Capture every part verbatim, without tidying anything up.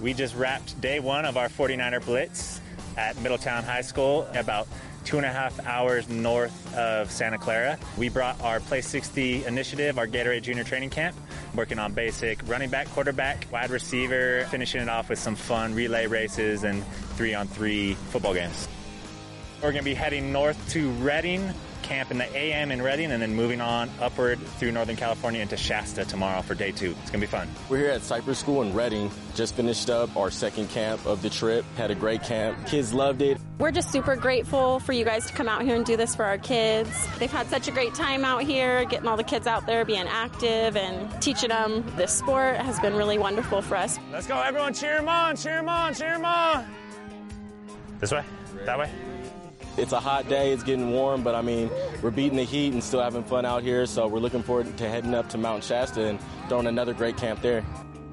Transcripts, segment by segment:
We just wrapped day one of our forty-niner Blitz at Middletown High School, about two and a half hours north of Santa Clara. We brought our Play sixty initiative, our Gatorade Junior Training Camp, working on basic running back, quarterback, wide receiver, finishing it off with some fun relay races and three-on-three football games. We're going to be heading north to Redding, camp in the A M in Redding, and then moving on upward through Northern California into Shasta tomorrow for day two. It's going to be fun. We're here at Cypress School in Redding. Just finished up our second camp of the trip. Had a great camp. Kids loved it. We're just super grateful for you guys to come out here and do this for our kids. They've had such a great time out here, getting all the kids out there, being active and teaching them this sport has been really wonderful for us. Let's go, everyone. Cheer them on, cheer them on, cheer them on. This way, that way. It's a hot day, it's getting warm, but I mean, we're beating the heat and still having fun out here, so we're looking forward to heading up to Mount Shasta and throwing another great camp there.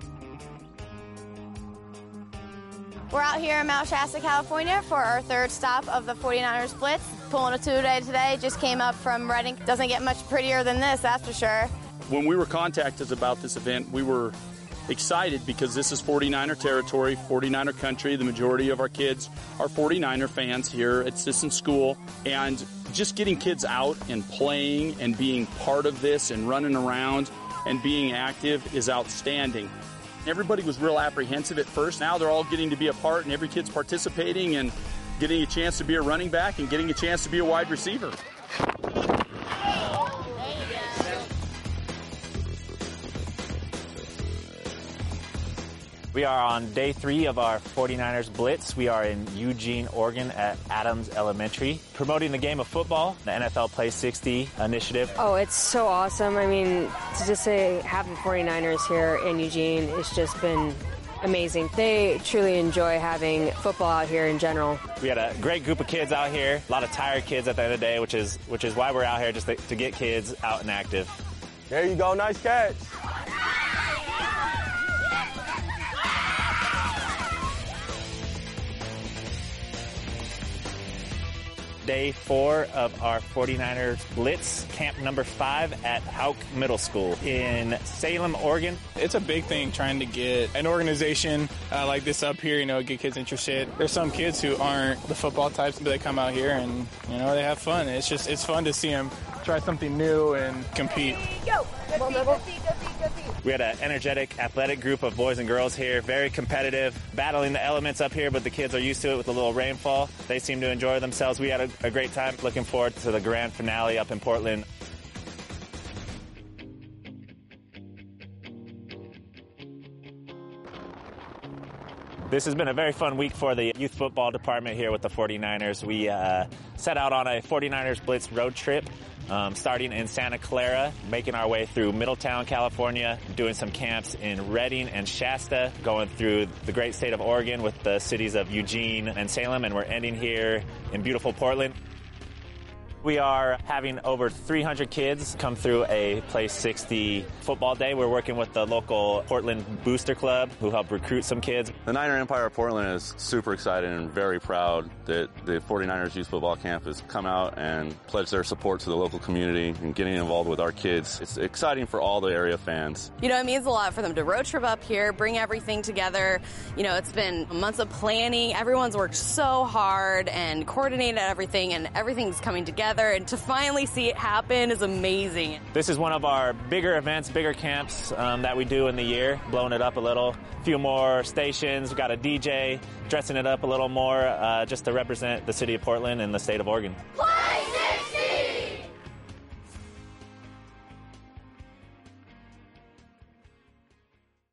We're out here in Mount Shasta, California for our third stop of the forty-niners Blitz. Pulling a two-day today, just came up from Redding. Doesn't get much prettier than this, that's for sure. When we were contacted about this event, we were excited because this is forty-niner territory, forty-niner country. The majority of our kids are forty-niner fans here at Sisson School, and just getting kids out and playing and being part of this and running around and being active is outstanding. Everybody was real apprehensive at first. Now they're all getting to be a part, and every kid's participating and getting a chance to be a running back and getting a chance to be a wide receiver. We are on day three of our forty-niners Blitz. We are in Eugene, Oregon at Adams Elementary, promoting the game of football, the N F L Play sixty initiative. Oh, it's so awesome. I mean, to just say having forty-niners here in Eugene, it's just been amazing. They truly enjoy having football out here in general. We had a great group of kids out here, a lot of tired kids at the end of the day, which is which is why we're out here, just to, to get kids out and active. There you go, nice catch. Day four of our forty-niners Blitz, camp number five at Houck Middle School in Salem, Oregon. It's a big thing trying to get an organization uh, like this up here, you know, get kids interested. There's some kids who aren't the football types, but they come out here and, you know, they have fun. It's just, it's fun to see them try something new and compete. Go! Go, go, go, go. We had an energetic, athletic group of boys and girls here, very competitive, battling the elements up here, but the kids are used to it with a little rainfall. They seem to enjoy themselves. We had a, a great time. Looking forward to the grand finale up in Portland. This has been a very fun week for the youth football department here with the forty-niners. We uh, set out on a forty-niners Blitz road trip. Um, starting in Santa Clara, making our way through Middletown, California, doing some camps in Redding and Shasta, going through the great state of Oregon with the cities of Eugene and Salem, and we're ending here in beautiful Portland. We are having over three hundred kids come through a Play sixty football day. We're working with the local Portland Booster Club who help recruit some kids. The Niner Empire of Portland is super excited and very proud that the forty-niners Youth Football Camp has come out and pledged their support to the local community and getting involved with our kids. It's exciting for all the area fans. You know, it means a lot for them to road trip up here, bring everything together. You know, it's been months of planning. Everyone's worked so hard and coordinated everything, and everything's coming together. And to finally see it happen is amazing. This is one of our bigger events, bigger camps um, that we do in the year, blowing it up a little. A few more stations, we've got a D J, dressing it up a little more, uh, just to represent the city of Portland and the state of Oregon. Play!